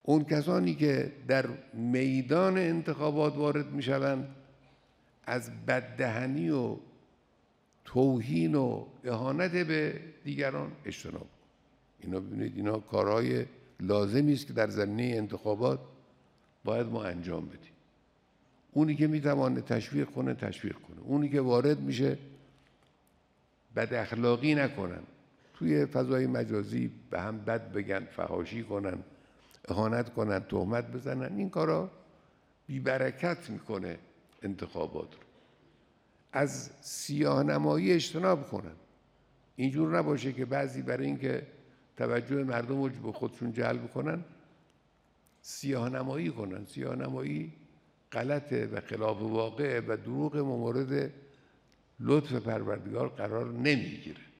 اون کسانی که در میدان انتخابات وارد میشوند از بددهنی و توهین و اهانت به دیگران اجتناب. اینا ببینید اینا کارهای لازمی است که در زمینه انتخابات باید ما انجام بدیم. اونی که میتوانه تشویق کنه تشویق کنه، اونی که وارد میشه بد اخلاقی نکنن، توی فضای مجازی به هم بد بگن، فحاشی کنن، اهانت کنن، تهمت بزنن، این کارا بی برکت میکنه انتخابات رو. از سیاه نمایی اجتناب کنن. اینجور نباشه که بعضی برای اینکه توجه مردم رو به خودشون جلب کنن سیاه نمایی کنن. سیاه نمایی غلطه و خلاف واقعه و دروغ مورد لطف پروردگار قرار نمیگیره.